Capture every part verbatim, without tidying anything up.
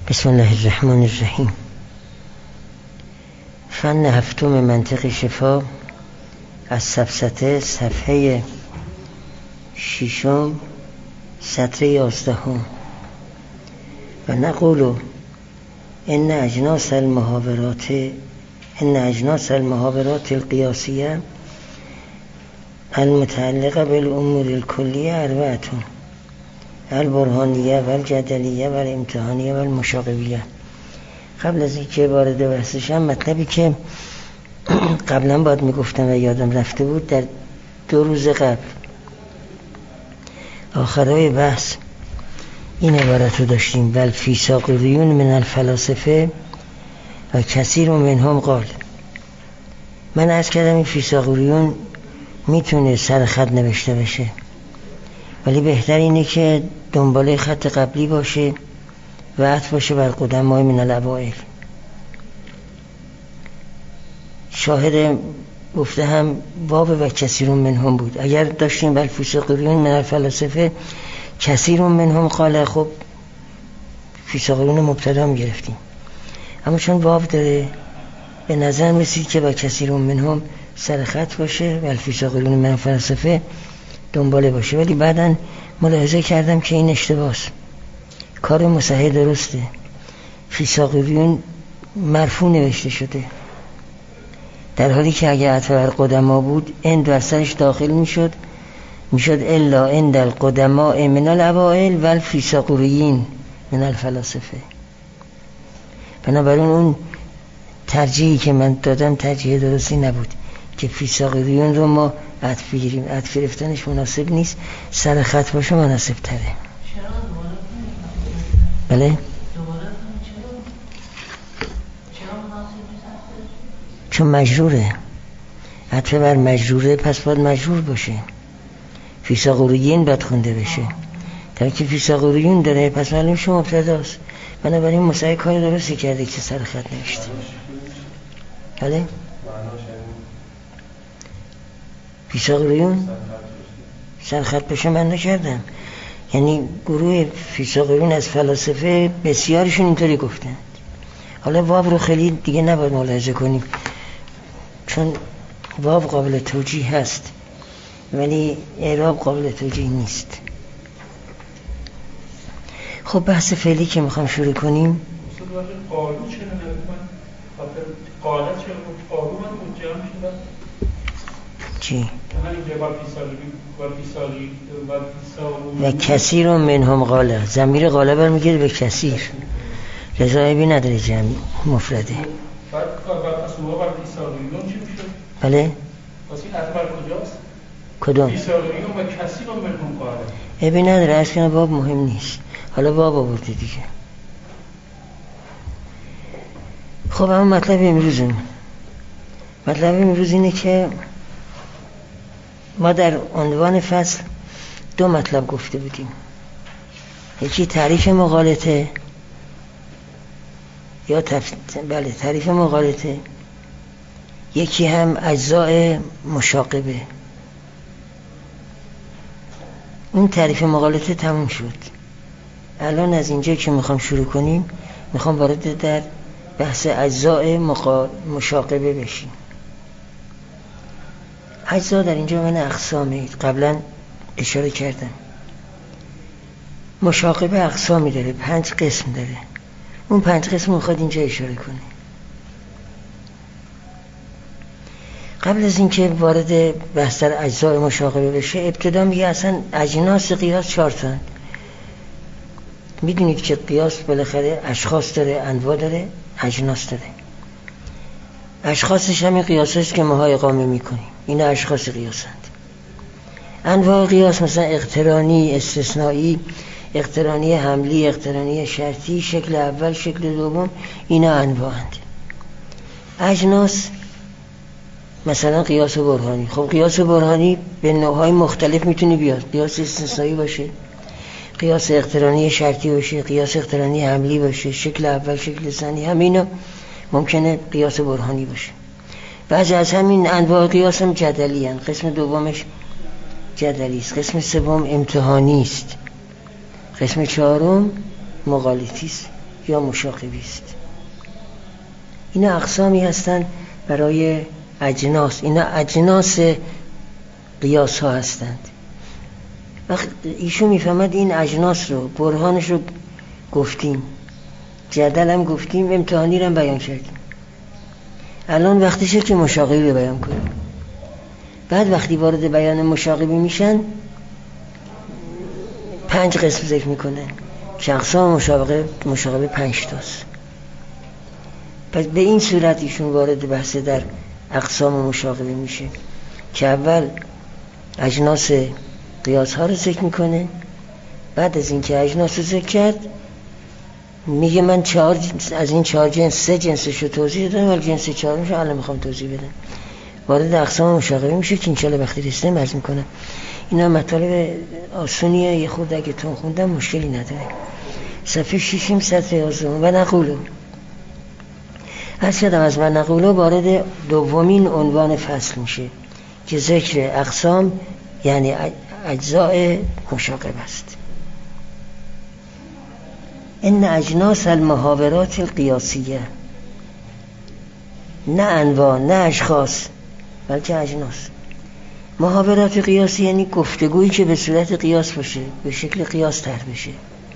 بسم الله الرحمن الرحیم. فن هفتم منطق شفا از سفسطه، صفحه ششم، سطر یازدهم. و نقول ان اجناس المحاورات ان اجناس المحاورات القیاسیه المتعلقه بالامور الکلیه اربعتون: البرهانیه و الجدلیه و الامتحانیه و المشاغبیه. قبل از اینکه وارد بحثشم، مطلبی که قبلا باید میگفتم و یادم رفته بود، در دو روز قبل آخرای بحث این عبارت رو داشتیم: بل فیثاغوریون من الفلاسفه و کثیر منهم قال. من عرض کردم این فیثاغوریون میتونه سر خط نوشته بشه، ولی بهتر اینه که دنباله خط قبلی باشه و عطف باشه بر قدمای من الاوائل. شاهد گفته هم باب و کثیرون منهم بود. اگر داشتیم بل فیثاغوریون من الفلاسفه کثیرون منهم قال، خب فیثاغوریون مبتدا می گرفتیم، اما چون باب داره به نظر میسید که با کثیرون منهم سر خط باشه و الفیثاغوریون من الفلاسفه دنباله باشه. ولی بعدن ملاحظه کردم که این اشتباهه. کار مصحح درسته. فیثاغوریون مرفوع نوشته شده، در حالی که اگه عطف بر قدما بود ان در سرش داخل میشد میشد الا عند القدماء من الاوائل و الفیثاغوریین من الفلاسفه. بنابراین اون ترجیحی که من دادم ترجیح درستی نبود که فیثاغوریون رو ما عطف بگیریم. عطف گرفتنش مناسب نیست، سر خط باشه مناسب تره. بله؟ چون مجروره، عطف بر مجروره، پس باید مجرور باشه. فیثاغوریین باید خونده بشه، در که فیثاغوریون داره، پس معلوم شما مبتداست. بنابراین مصحح کار درستی کرده که سر خط نوشته. بله؟ فیثاغوریون سر خط بشه من نکردم، یعنی گروه فیثاغوریون از فلاسفه بسیارشون اینطوری گفتن. حالا واو رو خیلی دیگه نباید ملاحظه کنیم، چون واو قابل توجیه هست ولی اعراب قابل توجیه نیست. خب بحث فعلی که میخوام شروع کنیم، قالو چه نمیدونم قالت چه قالو من مجرم شدم چی؟ و کثیر منهم قاله، ضمیر قاله برمیگرده به کثیر، رضایبی نداره، جمع مفرده. بعد پس ما بر فیثاغوریون چی میشه؟ بله؟ پس این عطف بر کجاست؟ کدوم؟ فیثاغوریون و کثیر منهم قاله. ابی نداره، اصلا باب مهم نیست، حالا باب آورده دیگه. خب اما مطلب امروزمون مطلب امروز اینه که ما در عنوان فصل دو مطلب گفته بودیم. یکی تعریف مغالطه یا تف... بله تعریف مغالطه، یکی هم اجزاء مشاقبه. اون تعریف مغالطه تموم شد. الان از اینجا که میخوام شروع کنیم میخوام وارد در بحث اجزاء مقا... مشاقبه بشیم. اجزا در اینجا من اقسامی قبلا اشاره کردم. مشاقبه اقسامی داره، پنج قسم داره. اون پنج قسم میخواد اینجا اشاره کنه. قبل از اینکه وارد بحث در اجزاء مشاقبه بشه، ابتدا میگه اصلا اجناس قیاس چهار تا. میدونید که قیاس بالاخره اشخاص داره، انواع داره، اجناس داره. اشخاصش همین قیاس هست که ماها اقامه میکنیم، این اشخاص قیاسند. انواع قیاس مثلا اقترانی، استثنایی، اقترانی حملی، اقترانی شرطی، شکل اول، شکل دوم، اینا انواعند. اجناس مثلا قیاس برهانی. خب قیاس برهانی به نوعهای مختلف میتونه بیاد. قیاس استثنایی باشه، قیاس اقترانی شرطی باشه، قیاس اقترانی حملی باشه، شکل اول، شکل ثانی، همینا ممکنه قیاس برهانی باشه. بعضی از همین انواع قیاس هم جدلی هستند. قسم دومش جدلی است، قسم سوم امتحانی است، قسم چهارم مغالطی است. یا مشاقبی است. اینا اقسامی هستند برای اجناس، اینا اجناس قیاس ها هستند. وقت ایشون میفهمد این اجناس رو، برهانش رو گفتیم، جدل هم گفتیم، امتحانی رو هم بیان کردیم. الان وقتشه که مشاقبی رو بیان کنیم. بعد وقتی وارد بیان مشاقبی میشن پنج قسم ذکر میکنن که اقسام مشاقبه مشاقبه پنج تاست. پس به این صورت ایشون وارد بحث در اقسام مشاقبه میشه که اول اجناس قیاس ها رو ذکر میکنه. بعد از اینکه اجناس رو ذکر کرد میگه من چهار از این چهار جنس سه جنسش رو توضیح دادم ولی جنس چهارمش رو الان میخوام توضیح بدم. وارد اقسام مشاقبه میشه که انشالله وقتی رسیدم عرض میکنم. اینا مطالب آسونیه، یه خورده اگه تون خوندم مشکلی نداره. صفحه ششم سطر یازدهم و نقولو. هر کدام از من نقولو وارد دومین عنوان فصل میشه که ذکر اقسام یعنی اجزاء مشاقبه است. ان اجناس المحاورات القیاسیه، نه انواع نه اشخاص بلکه اجناس. محاورات قیاسی یعنی گفتگویی که به صورت قیاس باشه، به شکل قیاس طرح بشه.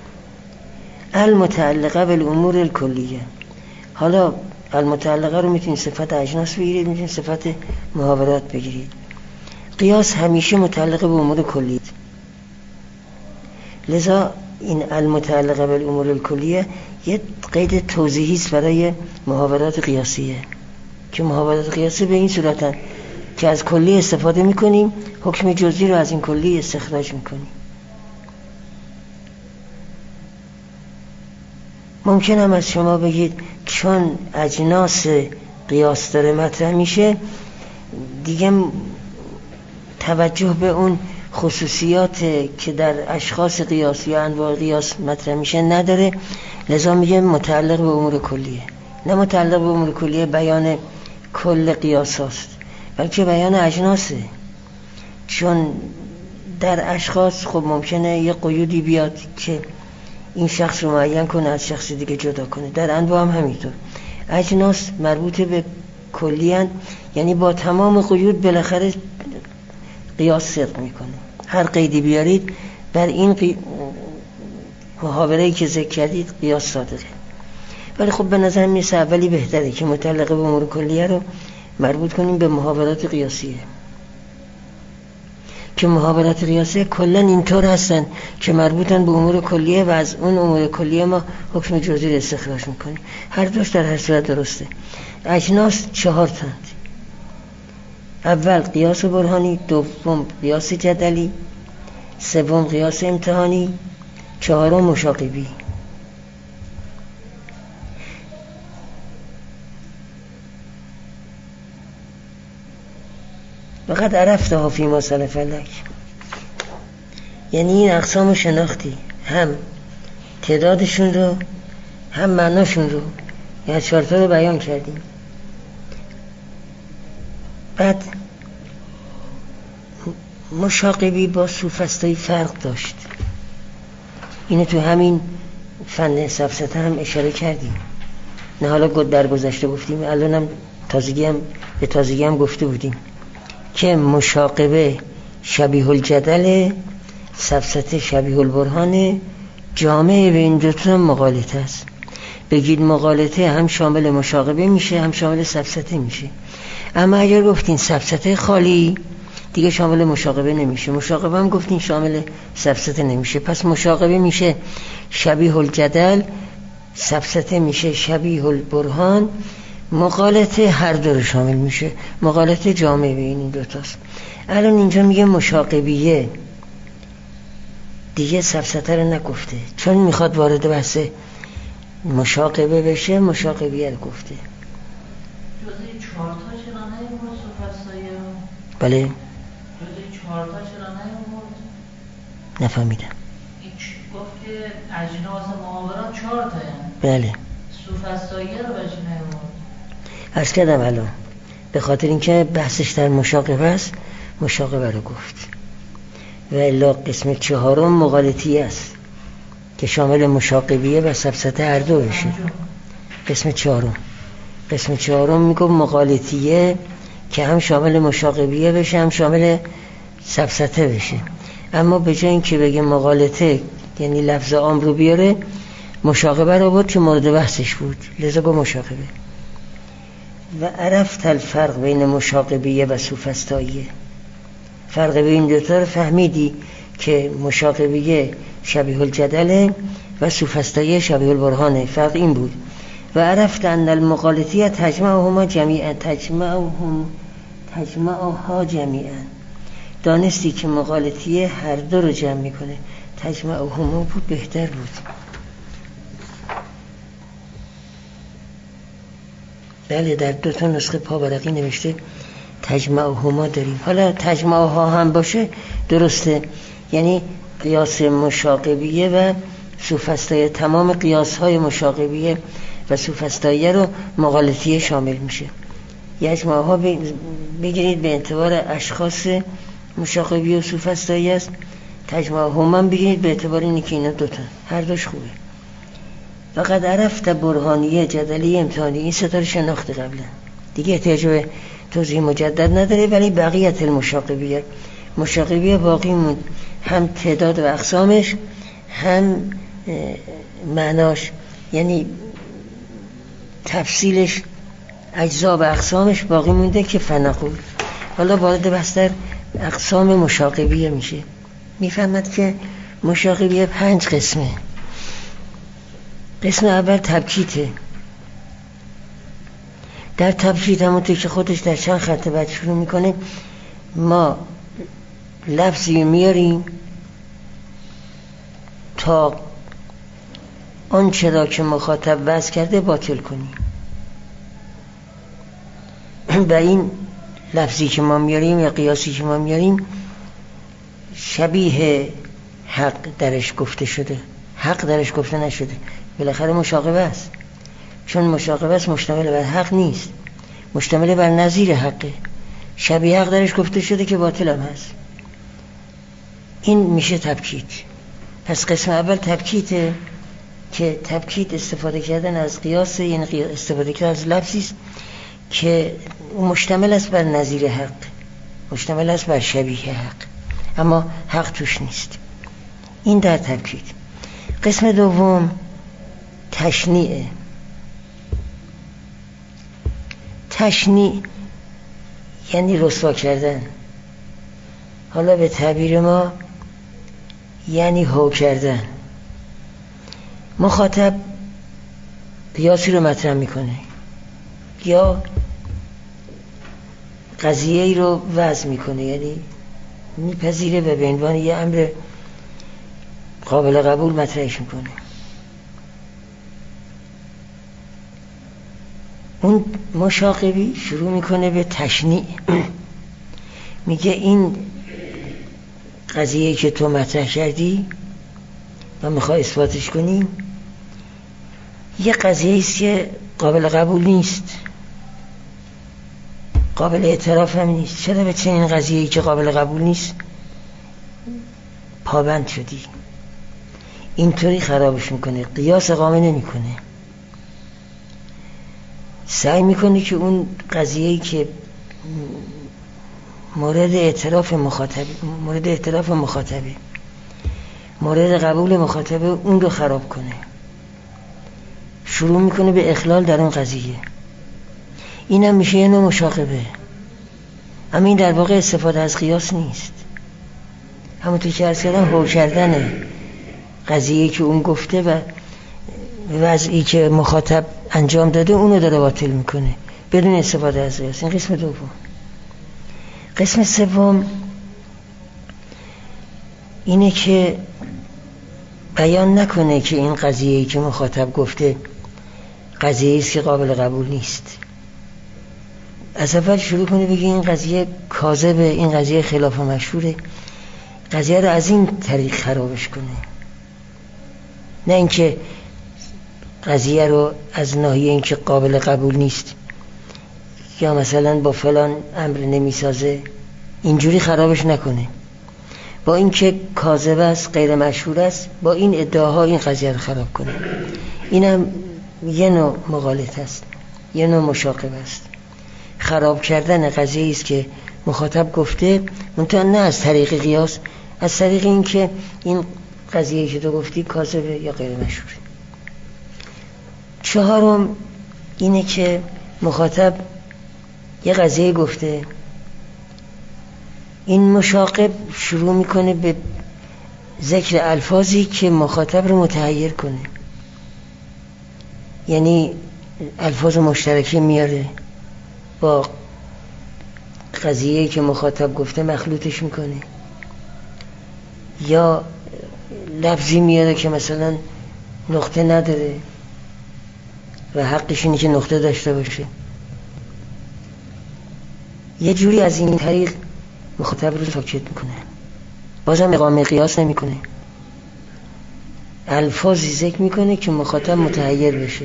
المتعلقه بالامور الکلیه. حالا المتعلقه رو میتونید صفت اجناس بگیرید، میتونید صفت محاورات بگیرید. قیاس همیشه متعلق به امور کلیه، لذا این المتعلقه بالامور الکلیه یه قید توضیحی است برای محاورات قیاسیه که محاورات قیاسی به این صورتن که از کلی استفاده میکنیم، حکم جزئی رو از این کلی استخراج میکنیم. ممکن هم از شما بگید چون اجناس قیاس داره مطرح میشه دیگه توجه به اون خصوصیات که در اشخاص قیاس یا انواع قیاس مطرح میشه نداره، لذا میگه متعلق به امور کلیه. نه متعلق به امور کلیه بیان کل قیاس هست بلکه بیان اجناسه. چون در اشخاص خب ممکنه یه قیودی بیاد که این شخص رو معین کنه از شخص دیگه جدا کنه، در انواع هم همینطور. اجناس مربوط به کلی هن، یعنی با تمام قیود بالاخره قیاس صدق میکنه. هر قیدی بیارید بر این قی... محاوره‌ای که ذکر کردید قیاس صادقه. ولی خب به نظر میسه اولی بهتره که متعلق به امور کلیه رو مربوط کنیم به محاورات قیاسیه، که محاورات قیاسیه کلن اینطور هستن که مربوطن به امور کلیه و از اون امور کلیه ما حکم جزئی استخراج میکنیم. هر دوش در هر صورت درسته. اجناس چهار تاند: اول قیاس برهانی، دوم قیاس جدلی، سوم قیاس امتحانی، چهارم مشاقبی. وقد عرفتها فیما سلف لک، یعنی این اقسام شناختی، هم تعدادشون رو هم معناشون رو، یعنی چهارتا رو بیان کردیم. بعد مشاقبی با سوفسطایی فرق داشت، اینو تو همین فن سفسطه هم اشاره کردیم. نه حالا در گذشته گفتیم، الان هم تازگی هم به تازگی هم گفته بودیم که مشاقبه شبیه الجدل، سفسطه شبیه البرهان، جامعه به این دوتا هم مغالطه است. بگید مغالطه هم شامل مشاقبه میشه هم شامل سفسطه میشه. اما اگر گفتین سفسطه خالی دیگه شامل مشاقبه نمیشه، مشاقبه هم گفتین شامل سفسطه نمیشه. پس مشاقبه میشه شبیه الجدل، سفسطه میشه شبیه البرهان، مغالطه هر دو رو شامل میشه. مغالطه جامعه به این دوتاست. الان اینجا میگه مشاقبیه، دیگه سفسطه رو نگفته، چون میخواد وارد بحث مشاقبه بشه مشاقبیه رو گفته. جزئی چهار تا چرا نیومد سوفسطایی؟ بله جزئی چهار تا چرا نیومد؟ نفهمیدم. این گفت که اجناس محاورات چهار تا هستند. بله. سوفسطایی رو بچه نیومد. عرض کردم الان به خاطر اینکه بحثش در مشاقبه است مشاقبه رو گفت و الا قسم چهارم مغالطی است. که شامل مشاقبیه و سفسطه هر دو بشه. قسم چهارم قسم چهارم میگه مغالطیه که هم شامل مشاقبیه بشه هم شامل سفسطه بشه. اما به جای اینکه بگه مغالطه یعنی لفظ عام رو بیاره، مشاقبه رو بود که مورد بحثش بود، لذا با مشاقبه. و عرفت الفرق بین مشاقبیه و سوفسطائیه، فرق بین دوتا رو فهمیدی که مشاقبیه شبیه الجدله و سوفسطائیه شبیه البرهانه. فرق این بود. و عرفت ان المغالطیه تجمعهما جمیعا تجمعهم تجمعها جمیعا، دانستی که مغالطیه هر دو رو جمع میکنه. تجمعهما بود بهتر بود. بله در دو تا نسخه پاورقی نوشته تجمعهما داریم. حالا تجمعها هم باشه درسته، یعنی قیاس مشاقبیه و سوفسطائیه، تمام قیاس های مشاقبیه و سوفسطائیه رو مغالطیه شامل میشه. یجمعها بگیرید به اعتبار اشخاص مشاقبیه و سوفسطائیه است، تجمعهما هم بگیرید به اعتبار اینی که اینا دوتا هر دوش خوبه. فقط عرفت برهانیه جدلی امتحانی، این ستاره شناخته قبلا دیگه احتیاج به توضیح مجدد نداره. ولی بقیت المشاقبیه، مشاقبیه باقی موند، هم تعداد و اقسامش هم معناش، یعنی تفصیلش اجزا و اقسامش باقی مونده که فنقول. حالا وارد بحث در اقسام مشاقبیه میشه. میفهمد که مشاقبیه پنج قسمه. قسم اول تبکیته. در تبکیت همونطور که خودش در چند خط بعد شروع میکنه، ما لفظی میاریم تا آن چرا که مخاطب وضع کرده باطل کنیم. و این لفظی که ما میاریم یا قیاسی که ما میاریم شبیه حق درش گفته شده، حق درش گفته نشده. بالاخره مشاقبه است، چون مشاقبه است مشتمل بر حق نیست، مشتمل بر نظیر حقه. شبیه حق درش گفته شده که باطل هم هست. این میشه تبکیت. پس قسم اول تبکیته که تبکیت استفاده کردن از قیاس، یعنی استفاده کردن از لفظی است که مشتمل است بر نظیر حق، مشتمل است بر شبیه حق، اما حق توش نیست. این در تبکیت. قسم دوم تشنیعه. تشنیع یعنی رسوا کردن. حالا به تعبیر ما یعنی هو کردن. مخاطب قیاسی رو مطرح میکنه یا قضیه ای رو وضع میکنه، یعنی میپذیره و به عنوان یه امر قابل قبول مطرحش میکنه. اون مشاقبی شروع میکنه به تشنیع. میگه این قضیه که تو مطرح کردی و میخوای اثباتش کنی یه قضیه ایست که قابل قبول نیست، قابل اعتراف هم نیست. چرا به چنین قضیه‌ای که قابل قبول نیست پابند شدی؟ اینطوری خرابش میکنه، قیاس اقامه نمیکنه، سعی میکنه که اون قضیه‌ای که مورد اعتراف مخاطب مورد اعتراف مخاطبه مورد قبول مخاطبه اون رو خراب کنه. شروع میکنه به اخلال در اون قضیه. اینم میشه یه نوع مشاقبه، اما این در واقع استفاده از قیاس نیست. همونطور که عرض کردم هو کردنه قضیه‌ای که اون گفته و وضعی که مخاطب انجام داده اونو داره باطل میکنه بدون استفاده از قیاس. این قسم دوم. قسم سوم اینه که بیان نکنه که این قضیه‌ای که مخاطب گفته قضیه‌ای است که قابل قبول نیست. از اول شروع کنه بگه این قضیه کاذبه، این قضیه خلاف مشهوره، قضیه رو از این طریق خرابش کنه. نه اینکه قضیه رو از ناحیه اینکه قابل قبول نیست یا مثلا با فلان امر نمیسازه اینجوری خرابش نکنه، با اینکه کاذب است، غیر مشهور است، با این ادعاها این قضیه رو خراب کنه. اینم یه نوع مغالطه است، یه نوع مشاقبه است، خراب کردن قضیه است که مخاطب گفته، منتها نه از طریق قیاس، از طریق این که این قضیه که تو گفتی کاذبه یا غیر مشهوره. چهارم اینه که مخاطب یه قضیه گفته، این مشاقب شروع میکنه به ذکر الفاظی که مخاطب رو متحیر کنه، یعنی الفاظ مشترکه میاره با قضیه‌ای که مخاطب گفته مخلوطش میکنه، یا لفظی میاره که مثلا نقطه نداره و حقش اینه که نقطه داشته باشه. یه جوری از این طریق مخاطب رو ساکت میکنه، بازم اقامه قیاس نمیکنه، الفاظی ذکر میکنه که مخاطب متحیر بشه.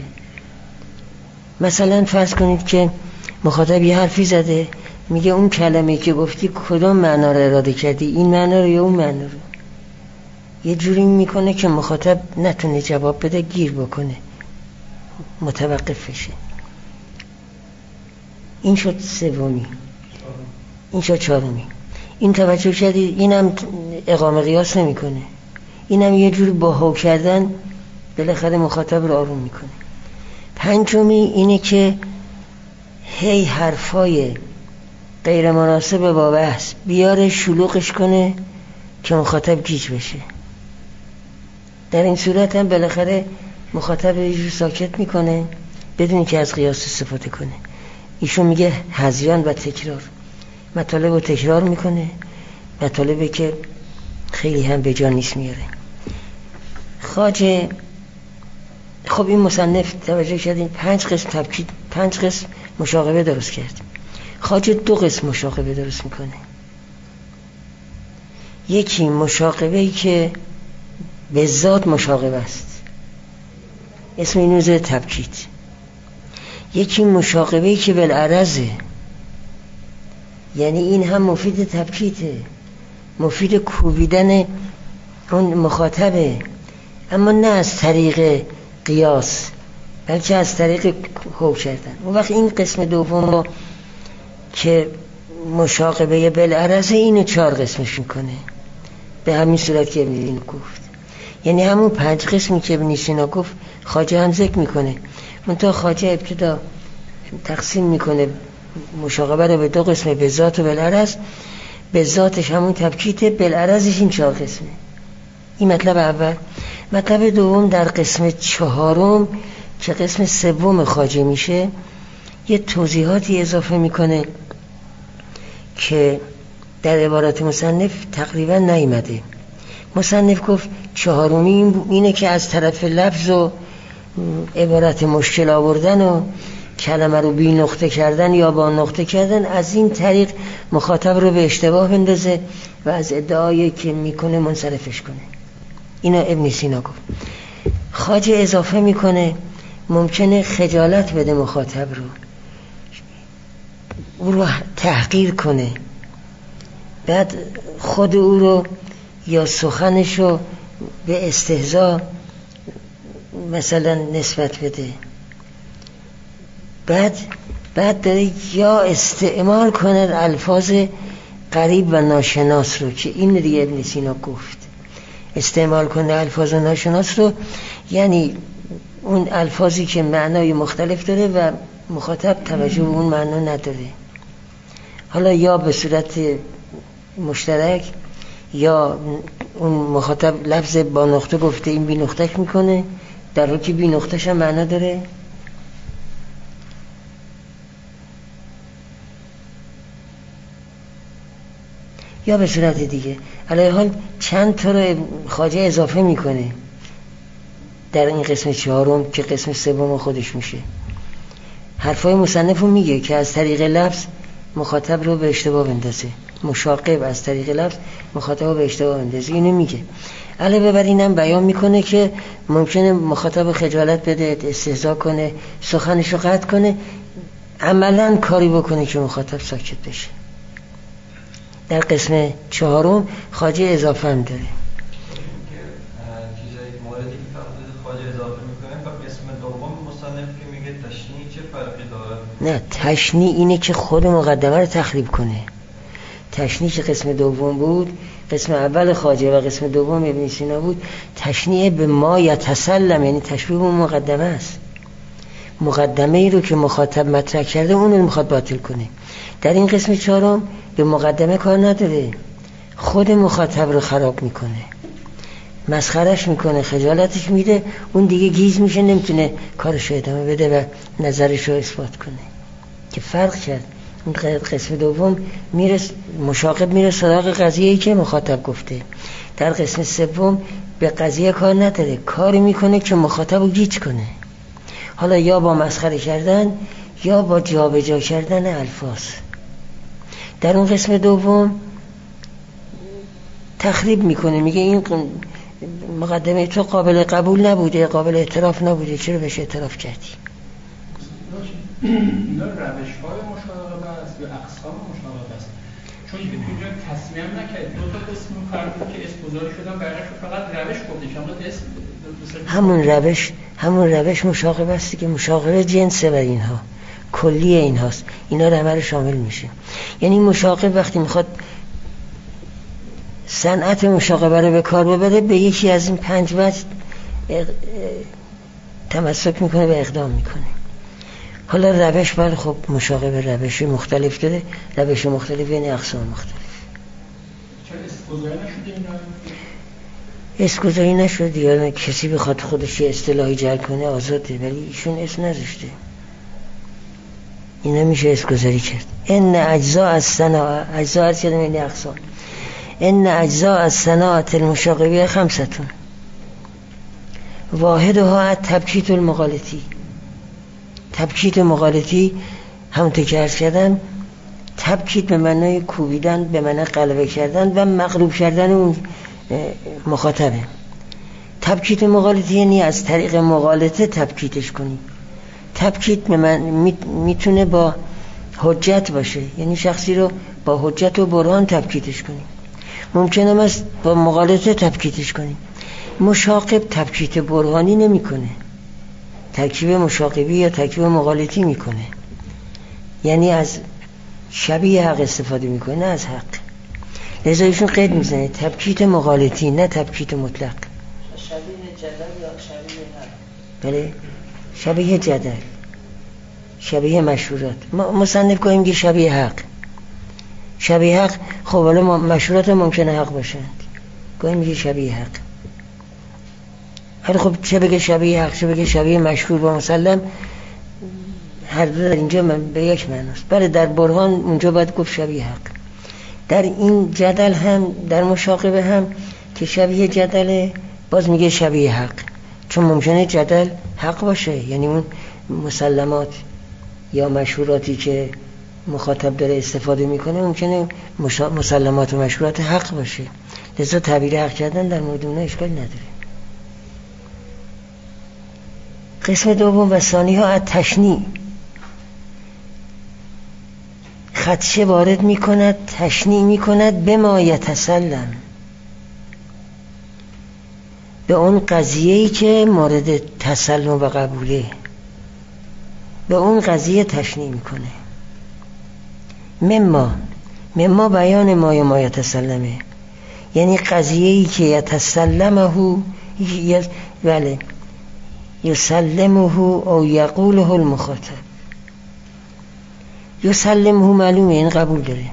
مثلا فرض کنید که مخاطب یه حرفی زده، میگه اون کلمه که گفتی کدام معنا رو اراده کردی، این معنا رو یا اون معنا رو؟ یه جوری میکنه که مخاطب نتونه جواب بده، گیر بکنه، متوقف بشه. این شد سومی، این شد چهارمی. این توجه کردید، اینم اقامه قیاس نمیکنه، اینم یه جوری با هو کردن بالاخره مخاطب رو آروم میکنه. پنجمی اینه که هی حرفای غیر مناسب با بحث بیاره شلوغش کنه که مخاطب گیج بشه. در این صورت هم بالاخره مخاطب یه جور ساکت میکنه بدون که از قیاس استفاده کنه. ایشون میگه هذیان و تکرار، مطالب رو تکرار میکنه، مطالبی که خیلی هم به جا نیست میاره. خواجه خب این مصنف توجه کردین پنج قسم تبکید، پنج قسم مشاقبه درست کرد. خواجه دو قسم مشاقبه درست میکنه. یکی مشاقبه‌ای که به ذات مشاقبه است، اسم اینو ذات تبکید. یکی مشاقبه‌ای که بالعرضه، یعنی این هم مفید تبکیته، مفید کوبیدن اون مخاطبه، اما نه از طریق قیاس بلکه از طریق هو کردن. اون وقت این قسم دوم که مشاقبه بالعرضه، اینو چهار قسمش میکنه به همین صورت که ابن سینا گفت. یعنی همون پنج قسمی که ابن سینا گفت خواجه هم ذکر میکنه، منتها خواجه ابتدا تقسیم میکنه مشاقبه رو به دو قسمه، به ذات و بالعرض. به ذاتش همون تبکیته، بالعرضش این چهار قسمه. این مطلب اول. مطلب دوم در قسم چهارم که قسم سوم خواجه میشه، یه توضیحاتی اضافه میکنه که در عبارت مصنف تقریبا نیامده. مصنف گفت چهارمی اینه که از طرف لفظ و عبارت مشکل آوردن و کلمه رو بی نقطه کردن یا با نقطه کردن، از این طریق مخاطب رو به اشتباه بندازه و از ادعایی که میکنه منصرفش کنه. اینا ابن سینا گفت. خواجه اضافه میکنه ممکنه خجالت بده مخاطب رو، او رو تحقیر کنه، بعد خود او رو یا سخنش رو به استهزا مثلا نسبت بده، بعد بعد داره یا استعمال کنه الفاظ غریب و ناشناس رو، که این دیگه ابن سینا گفت استعمال کنه الفاظ ناشناس رو، یعنی اون الفاظی که معنای مختلف داره و مخاطب توجه به اون معنا نداره، حالا یا به صورت مشترک یا اون مخاطب لفظ با نقطه گفته این بی نقطهش میکنه در حالی که بی نقطهش هم معنا داره. یا به صورت دیگه. علیه حال چند تا رو خواجه اضافه میکنه در این قسم چهارم که قسم سوم خودش میشه. حرفای مصنف رو میگه که از طریق لفظ مخاطب رو به اشتباه بندازه، مشاقب از طریق لفظ مخاطب رو به اشتباه بندازه، اینو میگه. علاوه بر اینم بیان میکنه که ممکنه مخاطب خجالت بده، استهزا کنه، سخنش رو قطع کنه، عملا کاری بکنه که مخاطب ساکت بشه. در قسم چهارم خواجه اضافه هم داره. چیزایی موردی که فرمودید خواجه اضافه میکنه و قسم دوم مصنف که میگه تشنیع چه فرقی داره؟ نه، تشنیع اینه که خود مقدمه رو تخریب کنه. تشنیع که قسم دوم بود، قسم اول خواجه و قسم دوم ابن سینا بود، تشنیع به ما یتسلم، یعنی تشبیه به مقدمه است. مقدمه ای رو که مخاطب مطرح کرده اون رو میخواد باطل کنه. در این قسم چهارم به مقدمه کار نداره، خود مخاطب رو خراب میکنه، مسخرش میکنه، خجالتش میده، اون دیگه گیج میشه، نمیتونه کارش رو ادامه بده و نظرش رو اثبات کنه. که فرق کرد. اون قسم دوم میره مشاقب میره سراغ قضیه‌ای که مخاطب گفته. در قسم سوم به قضیه کار نداره، کاری میکنه که مخاطب رو گیج کنه، حالا یا با مسخره کردن یا با جابجا کردن الفاظ. در اون قسم دوم تخریب میکنه، میگه این مقدمه تو قابل قبول نبوده، قابل اعتراف نبوده، چرا بهش اعتراف کردی؟ اینا روش‌های مشاغبه است یا اقسام مشاغبه است؟ چون که اینجا تصمیم نکرد دو تا اسم فرد که اسم گذاری شدن بقیه‌اش فقط روش گفتش، اما اسم همون روش همون روش مشاغبه است که مشاغبه جنسه و اینها کلی اینهاست، اینا رو همه رو شامل میشه. یعنی مشاغب وقتی میخواد صنعت مشاغبه رو به کار ببره به یکی از این پنج وجه تمسک میکنه و اقدام میکنه. حالا روش بله، خب مشاغبه روش مختلف داره، روش مختلف یعنی اقسام مختلف. چرا اسمگذاری نشده اینا؟ اسمگذاری نشده، یا کسی بخواد خودش یه اصطلاحی جعل کنه آزاده، ولی ایشون اسم نذاشته. اینا میشه اسمگذاری کرد. ان اجزاء از صناعه، اجزاء از کلمه یعنی اقسام، ان اجزاء از صناعه المشاغبه خمستون واحدها التبکیت المغالطی. تبکیت مغالطی همونطور که عرض کردم، تبکیت به معنای کوبیدن، به معنای غلبه کردن و مغلوب کردن اون مخاطبه. تبکیت مغالطی یعنی از طریق مغالطه تبکیتش کنی. تبکیت به من میتونه با حجت باشه، یعنی شخصی رو با حجت و برهان تبکیتش کنی. ممکنه است با مغالطه تبکیتش کنی. مشاقب تبکیت برهانی نمیکنه، ترکیب مشاقبی یا ترکیب مغالطی میکنه، یعنی از شبیه حق استفاده میکنه نه از حق. لذا ایشون قید میزنه تبکیت مغالطی نه تبکیت مطلق. شبیه جدل یا شبیه حق؟ بله، شبیه جدل، شبیه مشهورات. ما مصنف گوییم که شبیه حق. شبیه حق خب حالا مشهورات ممکنه حق باشند، گوییم که شبیه حق. هر خب چه بگه شبیه حق چه بگه شبیه مشهور با مسلم، هر دو در اینجا من به یک معناست. بله در برهان اونجا باید گفت شبیه حق. در این جدل هم در مشاقبه هم که شبیه جدل باز میگه شبیه حق، چون ممکنه جدل حق باشه، یعنی اون مسلمات یا مشهوراتی که مخاطب داره استفاده میکنه ممکنه مسلمات و مشهورات حق باشه، لذا تعبیر حق کردن در مورد اونها اشکال نداره. قسم دوم و ثانی ها از تشنیع، خدشه وارد می کند، تشنیع می کند به ما یتسلم، به اون قضیه‌ای که مورد تسلم و قبوله، به اون قضیه تشنیع می کنه. مما مما بیان ما یا ما یتسلمه، یعنی قضیه‌ای که یتسلمه بله یسلمه او یقوله المخاطب. یسلمه معلومه این قبول داره،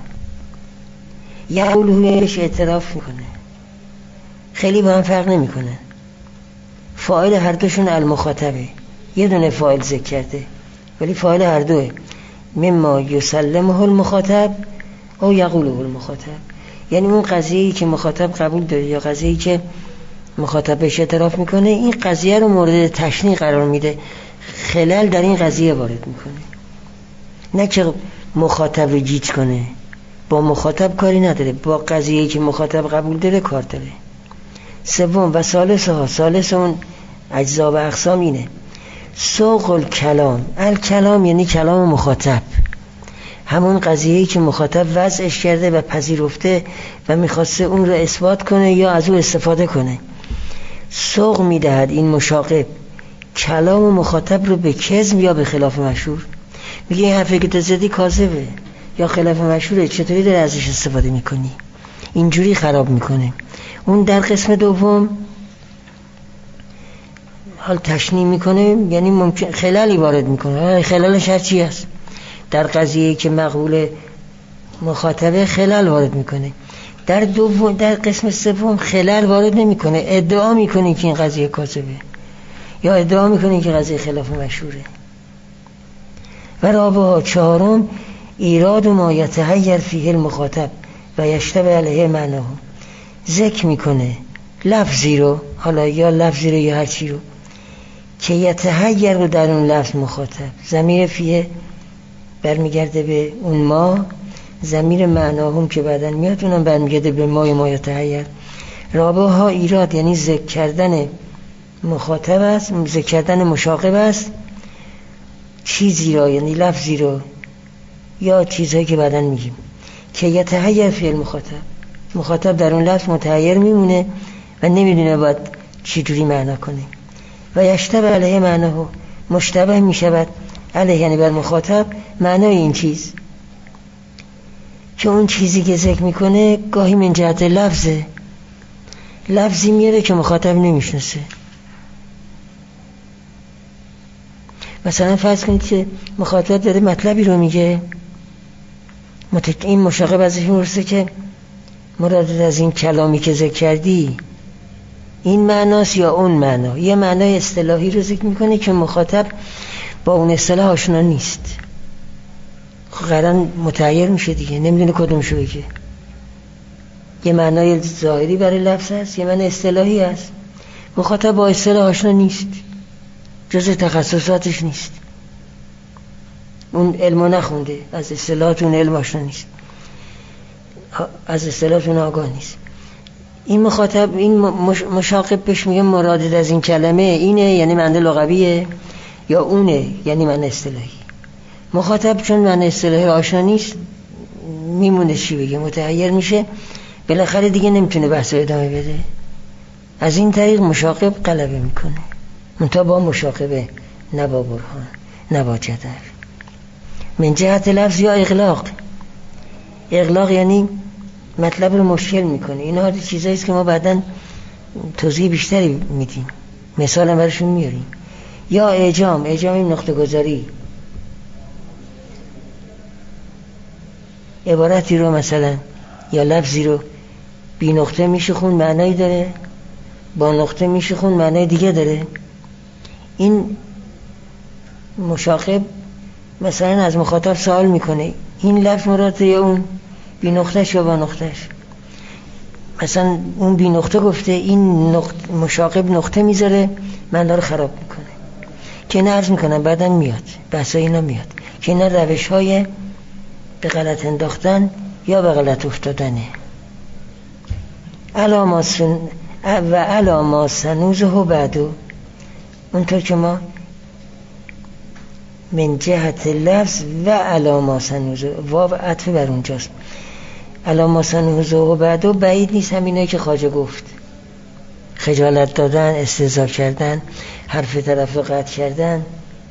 یقوله بهش اعتراف میکنه، خیلی با هم فرق نمیکنه. فاعل هر دوشون المخاطبه، یه دونه فاعل ذکر کرده ولی فاعل هر دوه. مما یسلمه المخاطب او یقوله المخاطب، یعنی اون قضیه‌ای که مخاطب قبول داره یا قضیه‌ای که مخاطب بهش اعتراف میکنه، این قضیه رو مورد تشنیع قرار میده، خلل در این قضیه وارد میکنه، نه که مخاطب رو گیج کنه. با مخاطب کاری نداره، با قضیه‌ای که مخاطب قبول داره کار داره. سوم و ثالث ها، ثالث اون اجزا و اقسام اینه: سوق الکلام. الکلام یعنی کلام مخاطب، همون قضیه‌ای که مخاطب وضعش کرده و پذیرفته و میخواسته اون رو اثبات کنه یا از اون استفاده کنه. سوق میدهد این مشاغب کلام مخاطب رو به کذب یا به خلاف مشهور. میگه این حرفی که تو زدی کاذبه یا خلاف مشهوره، چطوری داری ازش استفاده میکنی؟ اینجوری خراب میکنه. اون در قسم دوم حال تشنیع میکنه، یعنی ممکن خلالی وارد میکنه. خلالش هر چی هست در قضیه‌ای که مقبول مخاطبه خلال وارد میکنه. در دوم در قسم سوم خلال وارد نمیکنه، ادعا میکنه که این قضیه کاذبه یا ادعا میکنه که قضیه خلاف مشهوره. و رابعه چهارم ایراد ما یتحیر فیه المخاطب و یشتبه علیه معناه. ذکر میکنه لفظی رو، حالا یا لفظی رو یا هر چی رو که یتحیر رو در اون لفظ مخاطب، ضمیر فیه برمیگرده به اون ما، ضمیر معناهم که بعدن میاد اونم برمیگرده به ما ما یتحیر. رابعه ها ایراد یعنی ذکر کردن مخاطب است، ذکر کردن مشاغب است، چیزی رو یعنی لفظی رو یا چیزهایی که بعدن میگیم که یتحیر فی المخاطب، مخاطب در اون لفظ متحیر میمونه و نمیدونه باید چی جوری معنا کنه. و یشتبه علیه معناه، مشتبه میشود علیه یعنی بر مخاطب معنای این چیز که اون چیزی که ذکر میکنه گاهی من جهت لفظه، لفظی میاره که مخاطب نمیشناسه. مثلا فرض کنید که مخاطب داره مطلبی رو میگه، این مشاغب ازش میپرسه که مرادت از این کلامی که ذکر کردی این معناست یا اون معنا؟ یه معنای اصطلاحی رو ذکر میکنه که مخاطب با اون اصطلاح آشنا نیست، قرآن متحیر میشه دیگه، نمیدونه کدومشو بگه. یه معنای ظاهری برای لفظ هست، یه معنای اصطلاحی هست، مخاطب با اصطلاح آشنا نیست، جزء تخصصاتش نیست، اون علمو نخونده، از اصطلاحات اون علم آشنا نیست، از اصطلاحات اون آگاه نیست. این مخاطب، این مشاغب بهش میگه مرادت از این کلمه اینه یعنی معنی لغویه یا اونه یعنی معنی اصطلاحی. مخاطب چون معنی اصطلاحی آشنا نیست میمونه چی بگه، متحیر میشه، بالاخره دیگه نمیتونه بحث ادامه بده. از این طریق مشاغب غلبه میکنه، منتها با مشاغبه، نه با برهان، نه با جدل. من جهت لفظ یا اغلاق. اغلاق یعنی مطلب رو مشکل میکنه. اینا چیزایی است که ما بعداً توضیح بیشتری میدیم، مثال هم براشون میاریم. یا اعجام، اعجام این نقطه گذاری، عبارتی رو مثلا یا لفظی رو بی نقطه میشه خون معنایی داره، با نقطه میشه خون معنای دیگه داره. این مشاغب مثلا از مخاطب سوال میکنه این لفظ مراد یا اون بی نقطهش یا با نقطهش. مثلا اون بی نقطه گفته، این نقطه مشاغب نقطه میذاره، معنی رو خراب میکنه. که اینا عرض میکنم بعدن میاد بحثا اینا میاد که اینا روش های به غلط انداختن یا به غلط افتادنه. علاما سن و علاما سنوزه بعدو، اونطور که ما من جهت لفظ و علاما سنوزه، واو عطف بر اونجاست. علاما سنوزه و بعدو بعید نیست همینایی که خواجه گفت، خجالت دادن، استهزا کردن، حرف طرف رو قطع کردن.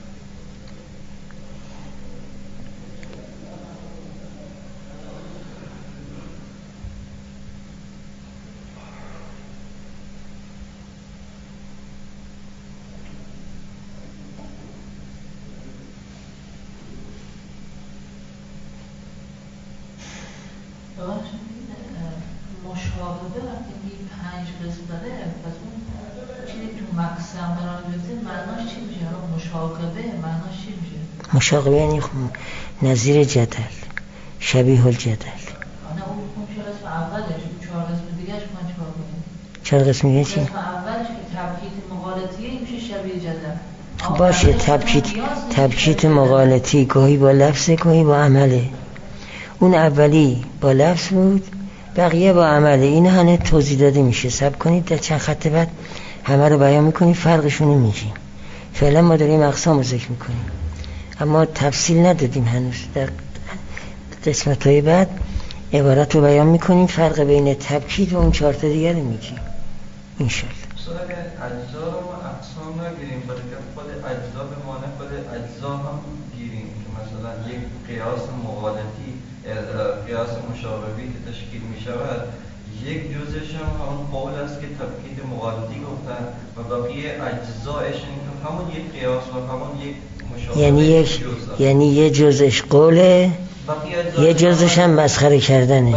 مشاهده وقتی این پنج قسم داره، پس اون چیزی تو مقسم قرار گرفته معناش چی میشه؟ مشاهده معناش چی میشه؟ مشاهده یعنی نظیر جدل، شبیه الجدل. آنه اون چه قسم اولش، چهار قسم دیگهش من چهار کنیم؟ چهار قسم دیگه چی؟ قسم اولش که تبکیت مغالطیه این میشه شبیه جدل. باشه، تبکیت تبکیت مغالطی گاهی با لفظ گاهی با عمله. اون اولی با لفظ بود، بقیه با عمله. این همه توضیح داده میشه، صبر کنید در چند خط بعد همه رو بیان میکنیم، فرقشون رو میگیم. فعلا ما داریم اقسام رو ذکر میکنیم اما تفصیل ندادیم هنوز. در قسمت های بعد عبارت رو بیان میکنیم، فرق بین تبکید و اون چهار تا دیگر رو میگیم انشالله. اصلا اگر اجزا رو ما اقسام نگیریم، بلکه خود اجزا به معنی خود اجزا هم گیریم که مثلا یک قیاس مغالطی، قیاس مشابهی که تشکیل می شود، یک جزش هم همون قول است که تبکید مغالطی گفتن و بقیه اجزایش همون یک قیاس و همون یک مشابهی. یعنی یک یعنی یه جزش قوله، یه جزش هم مسخره کردنه.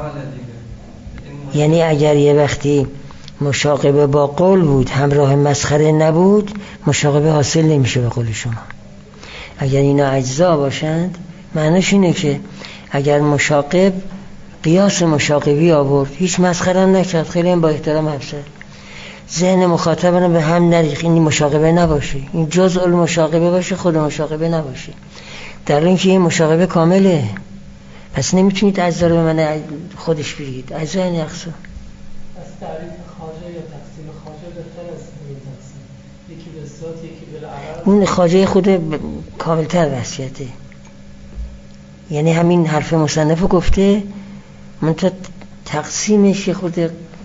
یعنی اگر یه وقتی مشاقبه با قول بود همراه مسخره نبود، مشاقبه حاصل نمیشه به قول شما. اگر اینا اجزا باشند معنیش اینه که اگر مشاقب قیاس مشاقبی آورد، هیچ مسخره هم نکرد، خیلی هم با احترام حرف زد، ذهن مخاطب رو به هم نریخت، این مشاقبه نباشه، این جزء المشاقبه باشه، خود مشاقبه نباشه، در اینکه این مشاقبه کامله. پس نمیتونید اجزا رو به من خودش بگید. اجزا یعنی اقسام. از تعریف خواجه یا تقسیم خواجه بهتر است این تقسیم، یکی به ذات یکی بالعرض. اون خواجه خود کاملتر وصیته، یعنی همین حرف مصنف رو گفته، منتها تقسیمش خود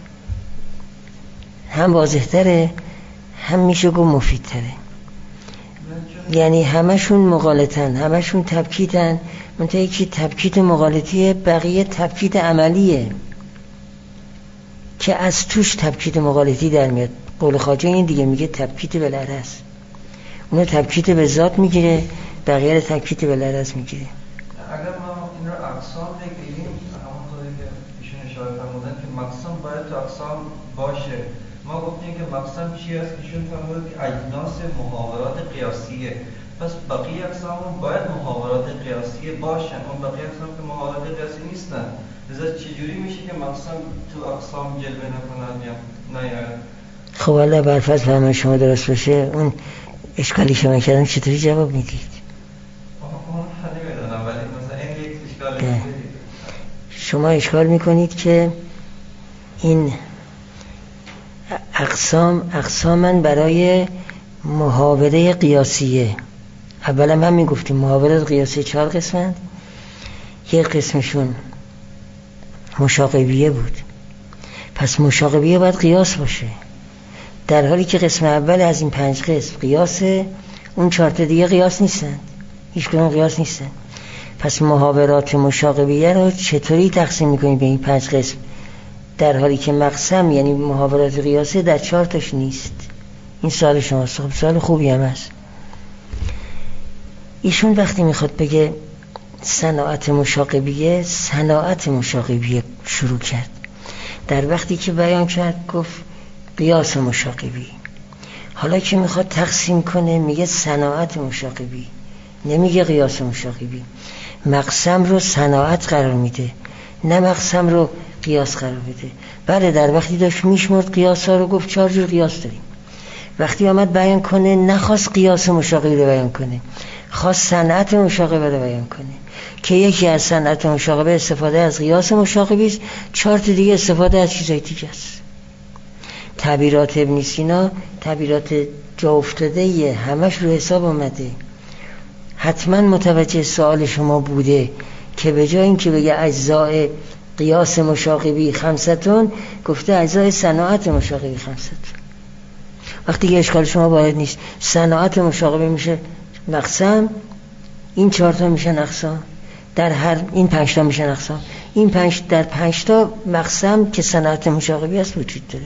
هم واضح تره، هم میشه گفت مفید تره. یعنی همشون مغالطن، همشون تبکیدن، منتها یکی تبکید مغالطیه، بقیه تبکید عملیه که از توش تبکید مغالطی در میاد. قول خواجه این دیگه میگه تبکید بالعرض، اونو تبکید به ذات میگیره، بقیه رو تبکید بالعرض میگیره. اگر ما این رو اقسام بگیریم، همونطوری که ایشون اشاره فرمودن که مقسم باید تو اقسام باشه. ما گفتیم که مقسم چی است؟ ایشون فرمودن که اجناس محاورات قیاسیه. پس بقیه اقسام باید محاورات قیاسیه باشن، اون بقیه اقسام که محاورات قیاسی نیستن. لذا چجوری میشه که مقسم تو اقسام جلوه نکنن یا نیارن؟ خب الله برفض فهمه شما درست باشه، اون اشکالی شما کردن چطوری جواب میدید؟ شما اشکال میکنید که این اقسام اقسامن برای محاوره قیاسیه. اولا هم میگفتیم محاوره قیاسیه چهار قسمند، یک قسمشون مشاقبیه بود، پس مشاقبیه باید قیاس باشه، در حالی که قسم اول از این پنج قسم قیاسه، اون چهار تا دیگه قیاس نیستن، هیچ کدوم قیاس نیستن. پس محاورات مشاقبیه رو چطوری تقسیم میکنید به این پنج قسم، در حالی که مقسم یعنی محاورات قیاسه در چهار تاش نیست؟ این سوال شماست. خب سوال خوبی هم هست. ایشون وقتی میخواد بگه صناعت مشاقبیه، صناعت مشاقبیه شروع کرد، در وقتی که بیان کرد گفت قیاس مشاقبی. حالا که میخواد تقسیم کنه میگه صناعت مشاقبی، نمیگه قیاس مشاقبی. مقسم رو صناعت قرار میده، نه مقسم رو قیاس قرار میده. بله در وقتی داشت میشمرد قیاس ها رو گفت چهار جور قیاس داریم. وقتی آمد بیان کنه نخواست قیاس مشاقبی رو بیان کنه، خواست صنعت مشاقبه رو بیان کنه که یکی از صنعت مشاقبه استفاده از قیاس مشاقبی است، چهار تا دیگه استفاده از چیزای دیگه است. تعبیرات ابن سینا تعبیرات جا افتاده، همش رو حساب آمده. حتما متوجه سوال شما بوده که به جای اینکه بگه اجزاء قیاس مشاقبی خمستون، گفته اجزاء صناعت مشاقبی خمستون. وقتی که اشکال شما وارد نیست، صناعت مشاقبه میشه مقسم، این چهار تا میشن اقسام، در هر این پنج تا میشن اقسام، این پنج در پنج تا مقسم که صنعت مشاقبی است وجود داره.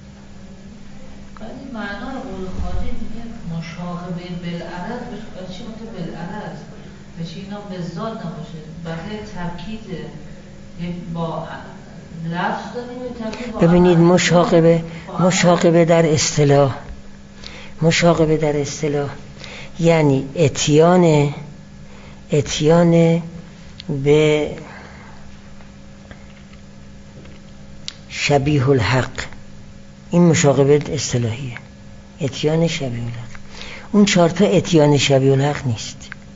ولی معنا رو قول خواجه میگه مشاقبه بالعرض، بچه چی مطلب بالعرض؟ بچه اینا به ذات نباشه، بقیه تبکیده با لفظ داریم. ببینید مشاقبه مشاقبه در اصطلاح مشاقبه در اصطلاح یعنی اتیان اتیان به شبیه الحق. این مشاقبه اصطلاحیه، اتیان شبیه الحق. اون چهار تا اتیان شبیه الحق نیست،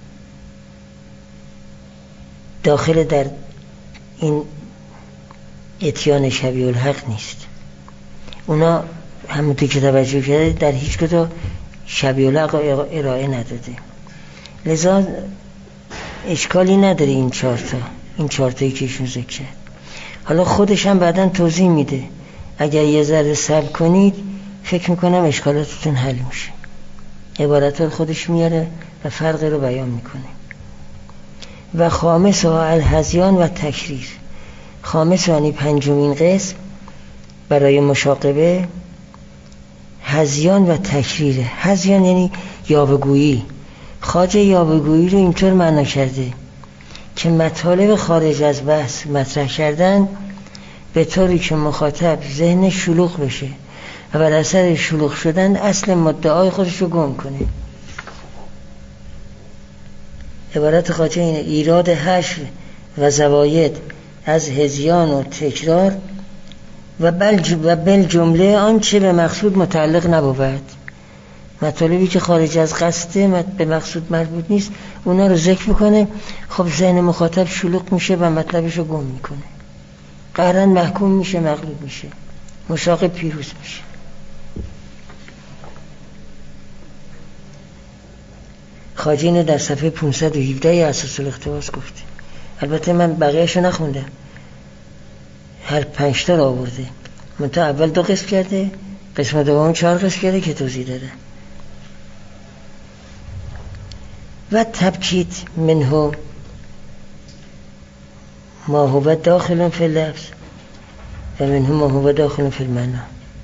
داخل در این اتیان شبیه الحق نیست. اونا همونطور که توجه کرده در هیچ کجا شبیه الحق ارائه نداده، لذا اشکالی نداره این چهار تا. این چارتایی که ایشون ذکر کرد. حالا خودش هم بعداً توضیح میده، اگر یه ذره صبر کنید فکر میکنم اشکالاتتون حل میشه. عبارت رو خودش میاره و فرق رو بیان میکنه. و خامس ها الهذیان و تکریر. خامس یعنی پنجمین قسم برای مشاقبه، هذیان و تکریره. هذیان یعنی یاوه‌گویی. خواجه یاوه‌گویی رو اینطور معنا کرده که مطالب خارج از بحث مطرح کردن به طوری که مخاطب ذهن شلوغ بشه و بر اثر شلوغ شدن اصل مدعای خودش رو گم کنه. عبارت خواجه اینه: ایراد حشر و زواید از هذیان و تکرار و بل و بل جمله آنچه به مقصود متعلق نبود. مطالبی که خارج از قصد به مقصود مربوط نیست اونا رو ذکر میکنه. خب ذهن مخاطب شلوغ میشه و مطلبش رو گم میکنه، قهرن محکوم میشه، مغلوب میشه، مشاق پیروز میشه. خواجه اینو در صفحه پانصد و هفده اساس الاقتباس گفته. البته من بقیه‌شو نخوندم، هر پنج تا رو آورده، منتها اول دو قسم کرده، قسم دوم چهار قسم کرده که توضیح داده. و تبکیت منه ما هو داخل فی اللفظ و منه ما هو داخل فی المعنی.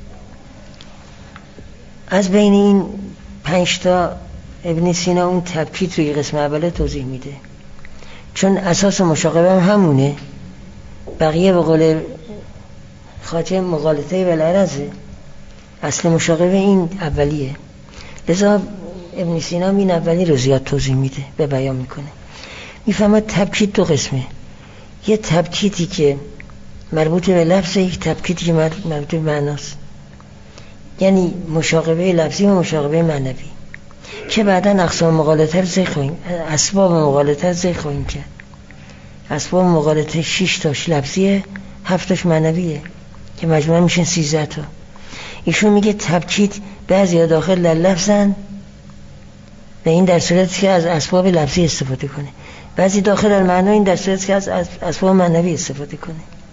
از بین این پنج تا ابن سینا اون تبکیت روی قسم اوله توضیح میده، چون اساس مشاقبه هم همونه. بقیه به قول خواجه مغالطه بالعرضه، اصل مشاقبه این اولیه. لذا ابن سینا این اولی رو زیاد توضیح میده و بیان میکنه. میفهمد تبکیت دو قسمه، یه تبکیتی که مربوط به لفظ، یک تبکیتی که مربوط به معناست، یعنی مشاقبه لفظی و مشاقبه معنوی که بعداً اقسام مغالطه رو ذکر خواهیم، اسباب مغالطه رو ذکر خواهیم کرد. اسباب مغالطه شش تاش لفظیه، هفت تاش معنویه که مجموعاً میشن سیزده تا. ایشون میگه تبکیت بعضی ها داخل در لفظن و این در صورتی که از اسباب لفظی استفاده کنه، بعضی داخل در معنا، این در صورتی که از اسباب معنوی استفاده کنه.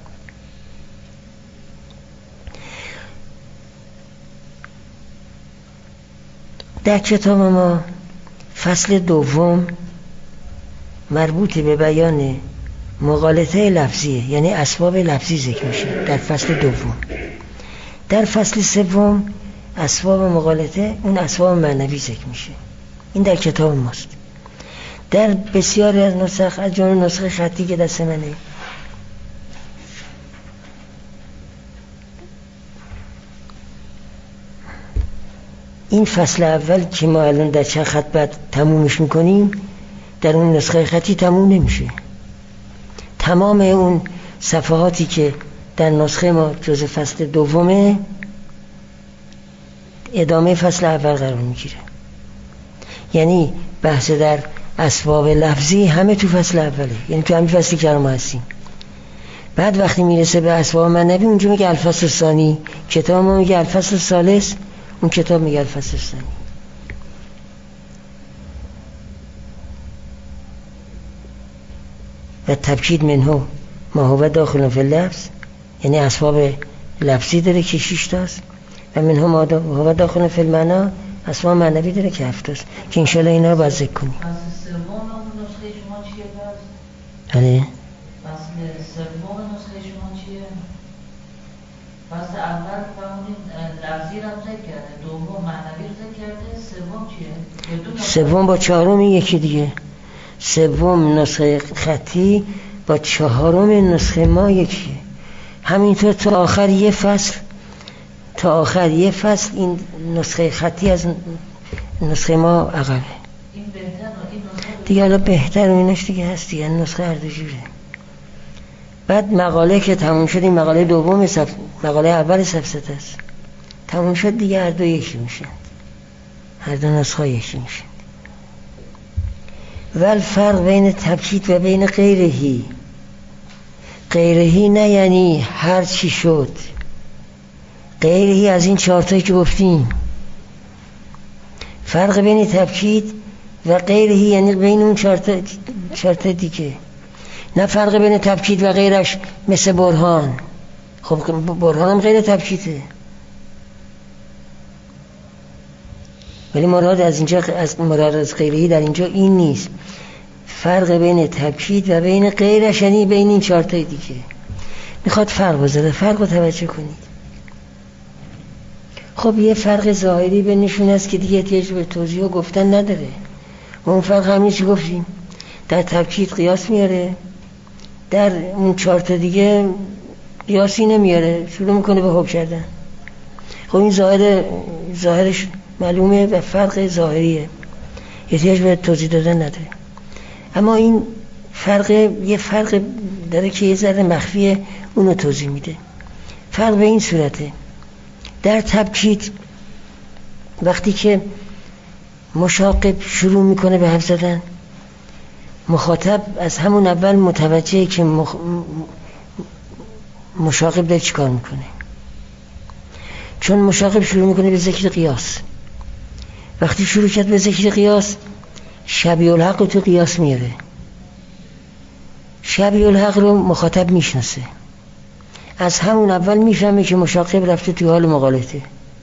در کتاب ما فصل دوم مربوط به بیان مغالطه لفظیه، یعنی اسباب لفظی ذکر میشه در فصل دوم. در فصل سوم اسباب مغالطه، اون اسباب معنوی ذکر میشه. این در کتاب ماست. در بسیاری از نسخ، از جمله نسخه خطی که دست منه، این فصل اول که ما الان در چند خط بعد تمومش میکنیم، در اون نسخه خطی تموم نمیشه. تمام اون صفحاتی که در نسخه ما جز فصل دومه ادامه فصل اول قرار میگیره. یعنی بحث در اسباب لفظی همه تو فصل اوله، یعنی تو همین فصلی که ما هستیم. بعد وقتی میرسه به اسباب معنوی اونجا میگه الفصل ثانی، کتاب ما میگه الفصل ثالث، اون کتاب میگه الفصل ثانی. و تبکید منه ما هو داخل فی اللفظ، یعنی اسباب لفظی داره که شش تاست، و منه ما هو داخل فی المعنی، اسباب معنوی داره که هفت تاست، که انشالله اینا رو باید ذکر کنیم. فصل سوم نسخه شما چیه پس؟ بله. فصل سوم نسخه شما چیه؟ فصل اول فرمودین لفظی رو ذکر کرده، دوم معنوی رو ذکر کرده، سوم چیه؟ سوم با چهارم یکی دیگه. سوم نسخه خطی با چهارم نسخه ما یکیه. همینطور تا آخر یه فصل، تا آخر یه فصل این نسخه خطی از نسخه ما عقبه. این بهتر این نسخه دیگه حالا بهتر و اینش دیگه هست دیگه، نسخه هر دو جوره. بعد مقاله که تموم شد، این مقاله دوم صف... مقاله اول صفحه است، تموم شد دیگه، هر دو یکی میشن، هر دو نسخه یکی میشن. ول فرق بین تبکیت و بین غیرهی. غیرهی نه یعنی هر چی شد، غیرهی از این چهارتایی که گفتیم. فرق بین تبکیت و غیرهی یعنی بین اون چهارتا چهارتا دیگه. نه فرق بین تبکید و غیرش مثل برهان. خب برهان هم غیر تبکیده، ولی مراد از اینجا از مراد از غیری در اینجا این نیست. فرق بین تبکید و بین غیرش یعنی بین این چهار تا دیگه میخواد فرق بذاره. فرق رو توجه کنید. خب یه فرق ظاهری بینشون هست که دیگه احتیاج به توضیح و گفتن نداره. ما اون فرق همین چی گفتیم، در تبکید قیاس میاره، در اون چهار تا دیگه قیاسی نمیاره، شروع میکنه به حکم کردن. خب این ظاهر ظاهرش معلومه و فرق ظاهریه، احتیاج به توضیح دادن نداره. اما این فرق یه فرق داره که یه ذره مخفیه، اونو توضیح میده. فرق به این صورته، در تبکید وقتی که مشاقب شروع میکنه به حرف زدن، مخاطب از همون اول متوجهه که مخ... مشاقب داره چی کار میکنه. چون مشاقب شروع میکنه به ذکر قیاس، وقتی شروع کرد به ذکر قیاس شبیه الحق رو تو قیاس میاره. شبیه الحق رو مخاطب میشناسه، از همون اول میفهمه که مشاقب رفته توی حال مغالطه.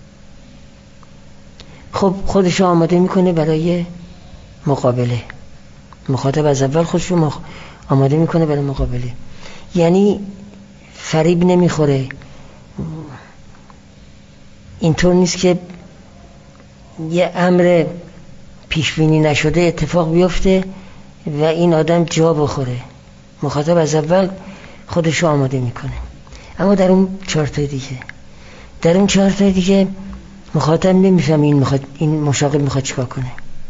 خب خودش رو آماده میکنه برای مقابله. مخاطب از اول خودش رو مخ... آماده میکنه برای مقابله، یعنی فریب نمیخوره. اینطور نیست که یه امر پیش بینی نشده اتفاق بیفته و این آدم جا بخوره. مخاطب از اول خودش رو آماده میکنه. اما در اون چهار تا دیگه در اون چهار تا دیگه مخاطب نمیفهمه این مخاطب این مشاغب میخواد چیکار کنه،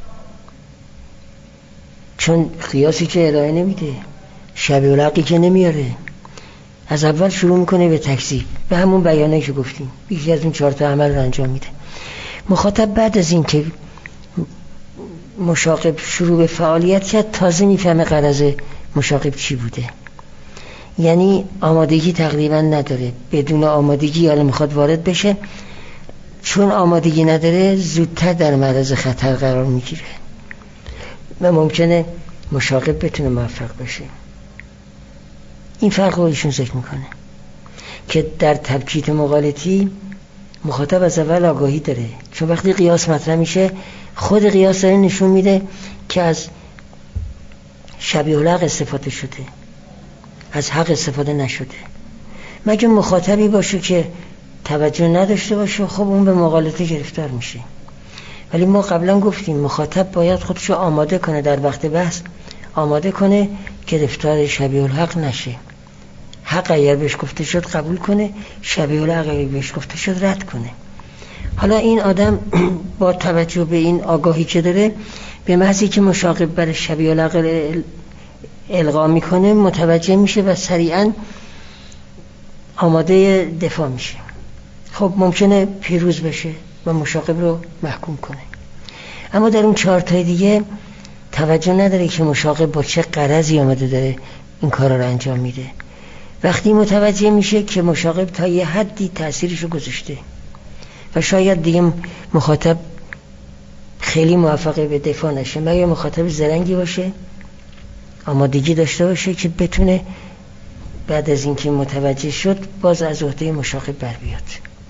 چون قیاسی که ارائه نمیده، شبیه الحقی که نمیاره. از اول شروع میکنه به تکذیب، به همون بیانه که گفتیم یکی از اون چهار تا عمل رو انجام میده. مخاطب بعد از این که مشاغب شروع به فعالیت کرد تازه میفهمه غرض مشاغب چی بوده. یعنی آمادگی تقریبا نداره، بدون آمادگی حالا میخواد وارد بشه، چون آمادگی نداره زودتر در معرض خطر قرار میگیره و ممکنه مشاغب بتونه موفق بشه. این فرق رو ایشون ذکر میکنه که در تبکیت مغالطی مخاطب از اول آگاهی داره، چون وقتی قیاس مطرح میشه خود قیاس داره نشون میده که از شبیه الحق استفاده شده، از حق استفاده نشده. مگه مخاطبی باشه که توجه نداشته باشه، خب اون به مغالطه گرفتار میشه. ولی ما قبلا گفتیم مخاطب باید خودشو آماده کنه، در وقت بحث آماده کنه گرفتار شبیه الحق نشه. حق اگر بهش گفته شد قبول کنه، شبیه الحق اگر بهش گفته شد رد کنه. حالا این آدم با توجه به این آگاهی که داره، به محضی که مشاغب برای شبیه الحق القا میکنه متوجه میشه و سریعا آماده دفاع میشه. خب ممکنه پیروز بشه و مشاغب رو محکوم کنه. اما در اون چهار تا دیگه توجه نداره که مشاغب با چه غرضی آمده داره این کارا رو انجام میده. وقتی متوجه میشه که مشاغب تا یه حدی تأثیرشو گذاشته و شاید دیگه مخاطب خیلی موفقه به دفاع نشه، مگر مخاطب زرنگی باشه، آمادگی داشته باشه که بتونه بعد از اینکه متوجه شد باز از عهده مشاغب بر بیاد.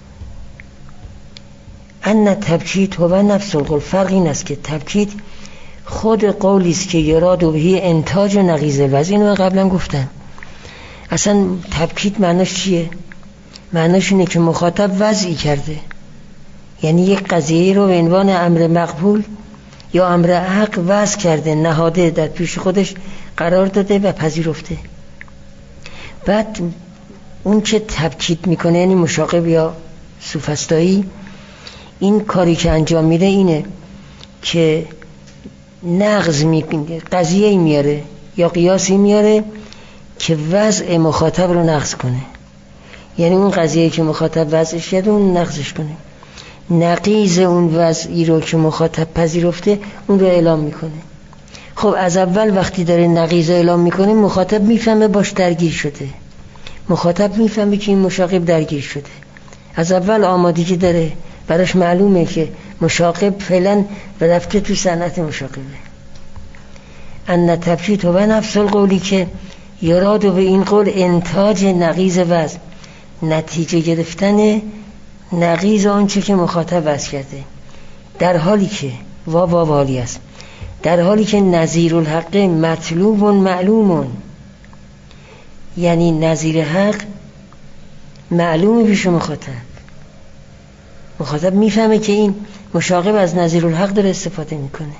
ان تبکید هو نفس القول. فرق این است که تبکید خود قولی است که یراد بهی انتاج نقیض الوضع. اینو قبلا گفتم. اصلا تبکید معناش چیه؟ معناش اینه که مخاطب وضعی کرده، یعنی یک قضیه رو به عنوان امر مقبول یا امر حق وضع کرده، نهاده، در پیش خودش قرار داده و پذیرفته. بعد اون که تبکید میکنه یعنی مشاغب یا سوفسطایی، این کاری که انجام میده اینه که نقض میکنه، قضیه میاره یا قیاسی میاره که وضع مخاطب رو نقض کنه. یعنی اون قضیه که مخاطب وضعش کرده اون نقضش کنه، نقیض اون وضعی رو که مخاطب پذیرفته اون رو اعلام میکنه. خب از اول وقتی داره نقیض رو اعلام میکنه مخاطب میفهمه باش درگیر شده، مخاطب میفهمه که این مشاغب درگیر شده. از اول آمادگی داره، براش معلومه که مشاغب فعلا رفته تو صنعت مشاغبه. ان تبکید و نفس القولی که یراد و به این قول انتاج نقیض وزن، نتیجه گرفتن نقیض آنچه که مخاطب وضع کرده، در حالی که وا وا والی است، در حالی که نظیر الحق مطلوب و معلوم، یعنی نظیر حق معلوم پیش مخاطب. مخاطب میفهمه که این مشاغب از نظیر الحق داره استفاده میکنه.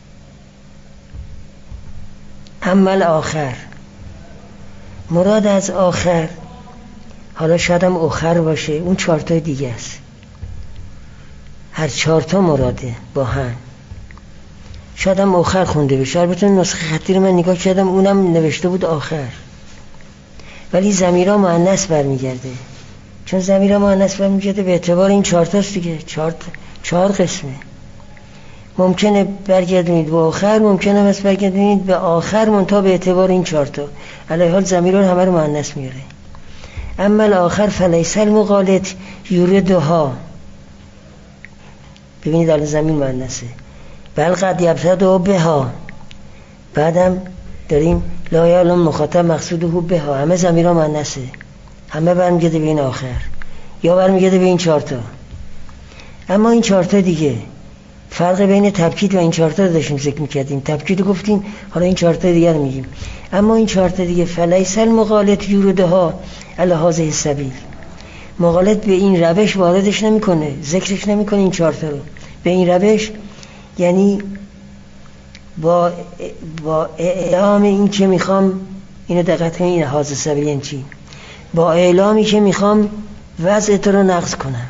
اما آخر، مراد از آخر حالا شاید هم آخر باشه، اون چهارتا دیگه است، هر چهارتا مراده با هم. شاید هم آخر خونده بشه، البته نسخه خطی رو من نگاه کردم اونم نوشته بود آخر، ولی ضمیرها مؤنث برمیگرده، چون ضمیرها مؤنث برمیگرده به اعتبار این چهارتاست دیگه، چهار چهار قسمه. ممکنه برگردونید به آخر، ممکنه هم برگردونید به آخر منتها به اعتبار این چهارتا. علیه حال ضمیرها همه رو مؤنث میاره. اما الاخر فلیس المغالط یوردها، ببینید الان ضمیر مؤنثه، بل قد یبتدئ بها، بعدم داریم لا یعلم مخاطب مقصوده بها، همه ضمیرها مؤنثه، همه برمیگرده به این آخر یا برمیگرده به این چهارتا. اما این چهارتا دیگه فرق بین تبکید و این چهارتا رو داشتیم ذکر می‌کردیم، تبکید رو گفتیم، حالا این چهارتا دیگه رو میگیم. اما این چهارتا دیگه فلیس المغالط یوردها علی هذه السبیل، مغالط به این روش واردش نمیکنه، ذکرش نمیکنه این چهارتا رو به این روش، یعنی با با اعلام این که میخوام اینو دقت کنید، این هذه السبیل یعنی چی؟ با اعلامی که میخوام وضع تو رو نقض کنم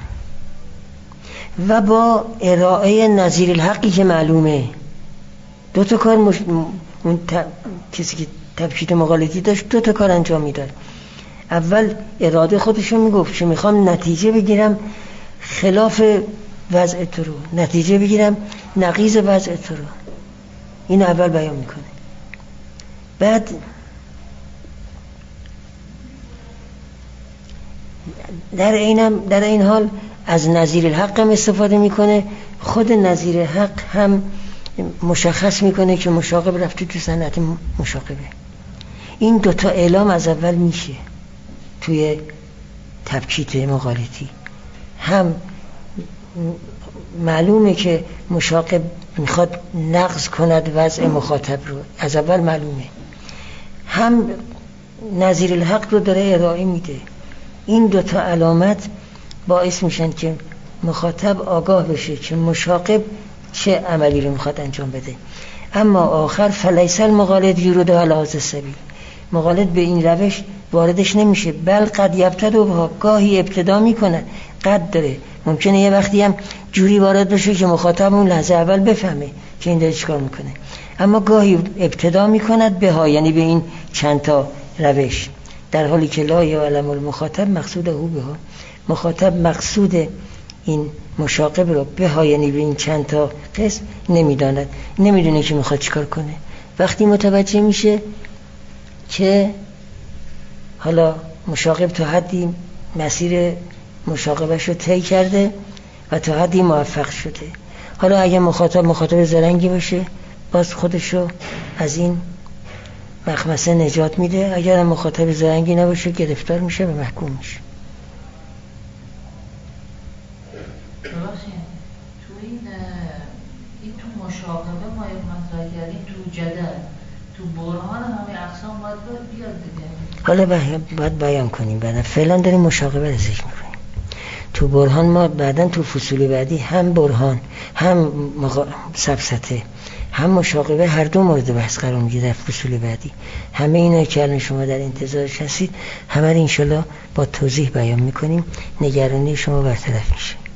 و با ارائه نظیر الحقی که معلومه. دو تا کار مش... اون ت... کسی که تبکید مغالطی داشت دو تا کار انجام میداد. اول اراده خودشو میگفت که میخوام نتیجه بگیرم خلاف وضع تو رو، نتیجه بگیرم نقیض وضع تو رو، این اول بیان میکنه. بعد در اینم در این حال از نظیر الحق هم استفاده میکنه، خود نظیر حق هم مشخص میکنه که مشاغب رفته تو صنعت مشاغبه. این دوتا اعلام از اول میشه توی تبکیت مغالطی، هم معلومه که مشاغب میخواد نقض کند وضع مخاطب رو، از اول معلومه، هم نظیر الحق رو داره ارائه میده. این دوتا علامت باعث میشن که مخاطب آگاه بشه که مشاغب چه عملی رو میخواد انجام بده. اما آخر فلیس المغالط یورد علی هذا السبیل، مغالط به این روش واردش نمیشه، بل قد یبتدئ بها، گاهی ابتدا میکنه، قد داره، ممکنه یه وقتی هم جوری وارد بشه که مخاطب اون لحظه اول بفهمه که این داره چیکار میکنه، اما گاهی ابتدا میکند بها، یعنی به این چند تا روش، در حالی که لا یعلم المخاطب مقصوده بها، مخاطب مقصود این مشاغب رو بها یعنی به این چند تا قسم نمیداند، نمیدونه که میخواد چیکار کنه. وقتی متوجه میشه که حالا مشاغب تا حدی مسیر مشاغبش رو طی کرده و تا حدی موفق شده، حالا اگه مخاطب مخاطب زرنگی باشه باز خودشو از این مخمسه نجات میده، اگر مخاطب زرنگی نباشه گرفتار میشه و محکوم میشه. تو این این تو مشاغبه ما یک مطرح کردیم، تو جدل تو برهان همه اقسام باید بیاد دیگه. حالا باید بیان کنیم، بعدا فعلا داریم مشاغبه رو ذکر میکنیم. تو برهان ما بعدا تو فصول بعدی هم برهان هم مغ... سبسته هم مشاغبه هر دو مورد بحث قرار میگیره در فصول بعدی. همه اینا که الان شما در انتظارش هستید همه رو انشالله با توضیح بیان میکنیم، نگرانی شما برطرف میشه.